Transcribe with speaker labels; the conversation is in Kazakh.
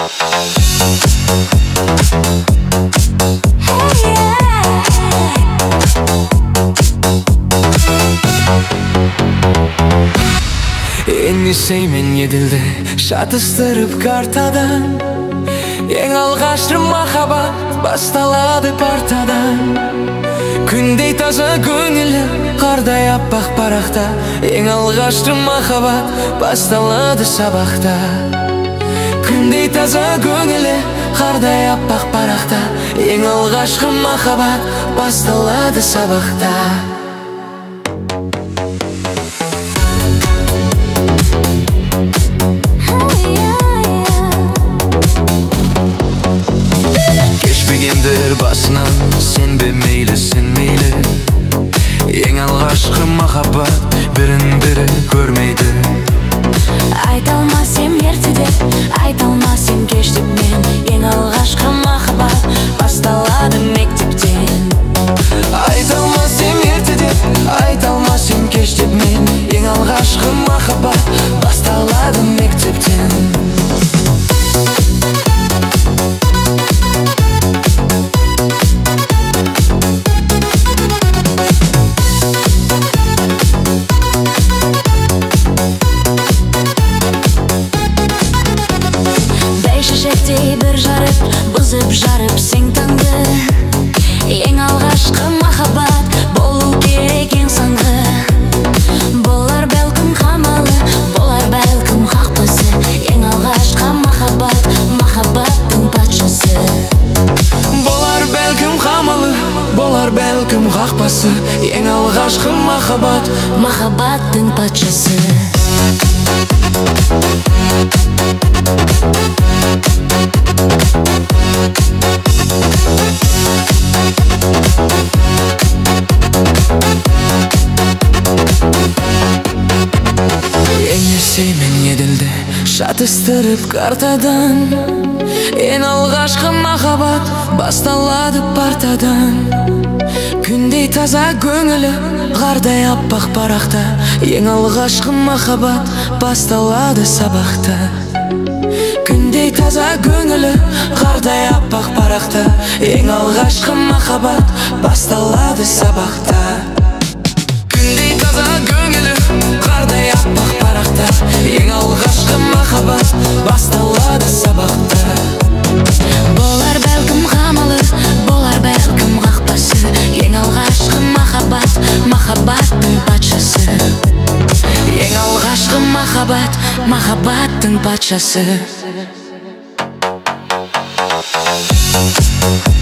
Speaker 1: Eni seymen yedildi şatыстырып kartadan. Ең алғашқы махаббат басталады партадан. Күндей таза көңілі қардай аппақ парақта. Ең алғашқы махаббат басталады сабақта. Күндей таза көңілі қардай аппақ парақта. Ең алғашқы махаббат басталады сабақта. Кешпегендер басынан сенбе мейлі сенмейлі. Ең алғашқы махаббат бірін-бірі көрмейді.
Speaker 2: Айта алмасым ерте деп, айта алмасым кеш деп мен. Ең алғашқы махаббат басталады мектептен.
Speaker 1: Айта алмасым ерте деп, айта алмасым кеш деп мен. Ең алғашқы махаббат басталады мектептен.
Speaker 2: Шешектей бір жарып, бұзып жарып сен таңды. Ең алғашқы махаббат болу керек ең соңғы. Болар бәлкім қамалы, болар бәлкім қақпасы. Ең алғашқы махаббат, махаббаттың патшасы.
Speaker 1: Болар бәлкім қамалы, болар бәлкім қақпасы. Ең алғашқы махаббат,
Speaker 2: махаббаттың патшасы.
Speaker 1: Сеймен еділді шатыстырып картадан. Ең алғашқы махаббат басталады партадан. Күндей таза көңілі қардай аппақ парақта. Ең алғашқы махаббат басталады сабақта. Күндей таза көңілі қардай аппақ парақта. Ең алғашқы махаббат басталады сабақта. Күндей таза көңілі қардай аппақ парақта. Ең алғашқы махаббат басталады сабақта.
Speaker 2: Болар бәлкім қамалы, болар бәлкім қақпасы. Ең алғашқы махаббат, махаббаттың патшасы.
Speaker 1: Ең алғашқы махаббат,
Speaker 2: махаббаттың патшасы.